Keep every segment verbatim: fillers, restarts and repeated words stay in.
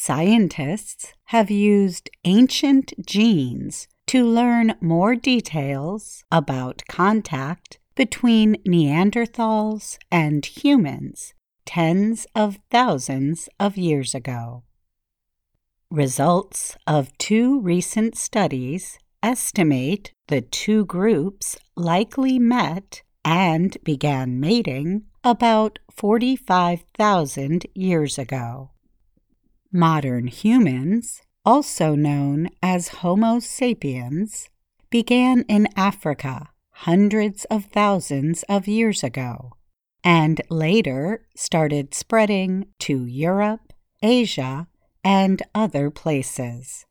Scientists have used ancient genes to learn more details about contact between Neanderthals and humans tens of thousands of years ago. Results of two recent studies estimate the two groups likely met and began mating about forty-five thousand years ago. Modern humans, also known as Homo sapiens, began in Africa hundreds of thousands of years ago, and later started spreading to Europe, Asia, and other places.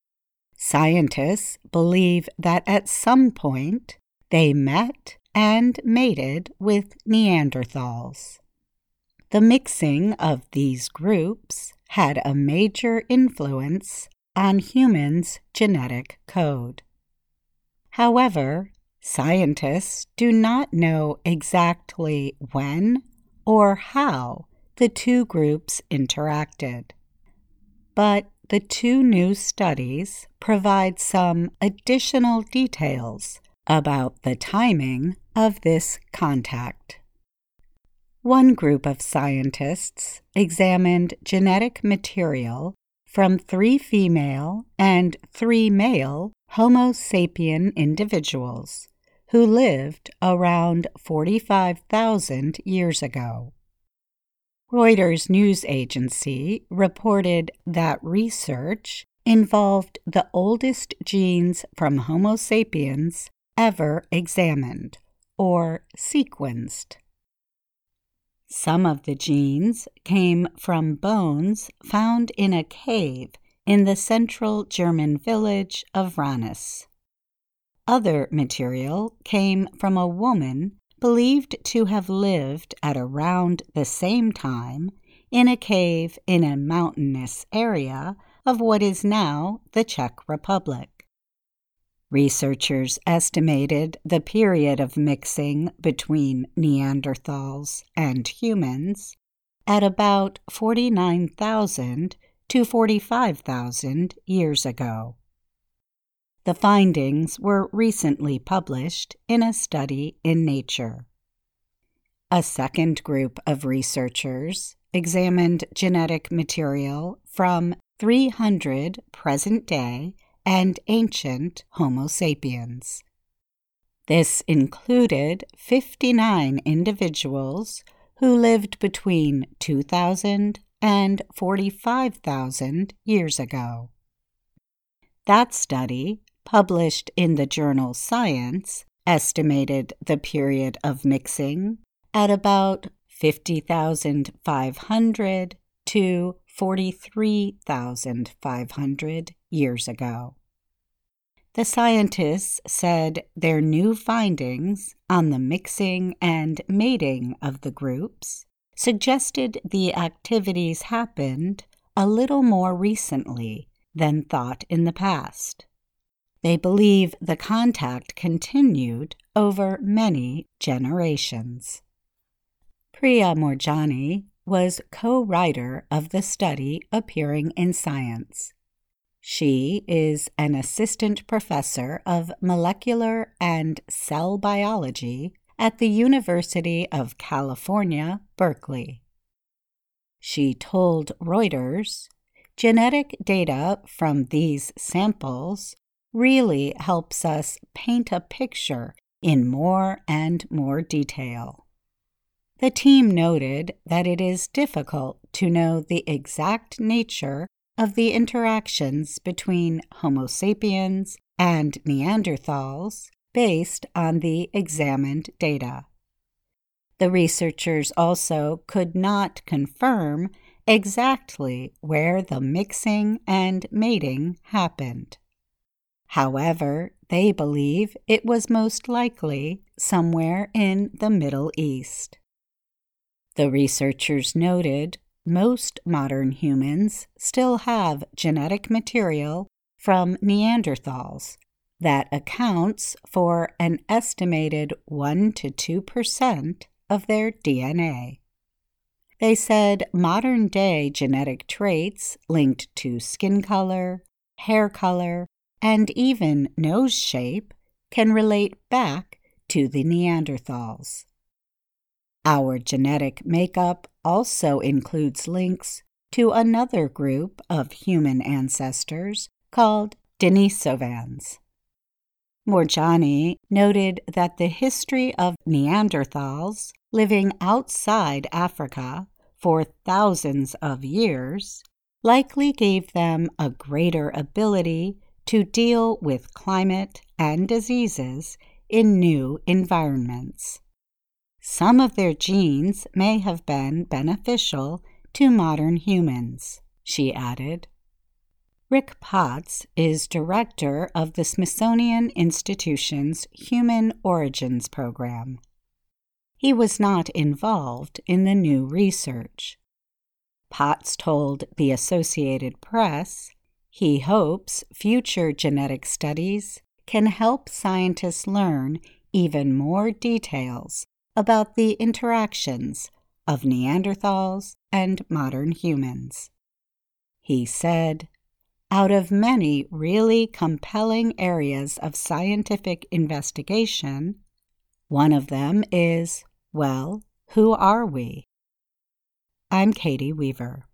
Scientists believe that at some point they met and mated with Neanderthals. The mixing of these groups had a major influence on humans' genetic code. However, scientists do not know exactly when or how the two groups interacted. But the two new studies provide some additional details about the timing of this contact. One group of scientists examined genetic material from three female and three male Homo sapien individuals who lived around forty-five thousand years ago. Reuters news agency reported that research involved the oldest genes from Homo sapiens ever examined, or sequenced. Some of the genes came from bones found in a cave in the central German village of Ranis. Other material came from a woman believed to have lived at around the same time in a cave in a mountainous area of what is now the Czech Republic. Researchers estimated the period of mixing between Neanderthals and humans at about forty-nine thousand to forty-five thousand years ago. The findings were recently published in a study in Nature. A second group of researchers examined genetic material from three hundred present-day and ancient Homo sapiens. This included fifty-nine individuals who lived between two thousand and forty-five thousand years ago. That study, published in the journal Science, estimated the period of mixing at about fifty thousand five hundred to forty-three thousand five hundred years ago. The scientists said their new findings on the mixing and mating of the groups suggested the activities happened a little more recently than thought in the past. They believe the contact continued over many generations. Priya Moorjani was co-writer of the study appearing in Science. She is an assistant professor of molecular and cell biology at the University of California, Berkeley. She told Reuters, "Genetic data from these samples really helps us paint a picture in more and more detail." The team noted that it is difficult to know the exact nature of the interactions between Homo sapiens and Neanderthals based on the examined data. The researchers also could not confirm exactly where the mixing and mating happened. However, they believe it was most likely somewhere in the Middle East. The researchers noted most modern humans still have genetic material from Neanderthals that accounts for an estimated one to two percent of their D N A. They said modern-day genetic traits linked to skin color, hair color, and even nose shape can relate back to the Neanderthals. Our genetic makeup also includes links to another group of human ancestors called Denisovans. Moorjani noted that the history of Neanderthals living outside Africa for thousands of years likely gave them a greater ability to deal with climate and diseases in new environments. Some of their genes may have been beneficial to modern humans, she added. Rick Potts is director of the Smithsonian Institution's Human Origins Program. He was not involved in the new research. Potts told the Associated Press he hopes future genetic studies can help scientists learn even more details about the interactions of Neanderthals and modern humans. He said, "Out of many really compelling areas of scientific investigation, one of them is, well, who are we?" I'm Katie Weaver.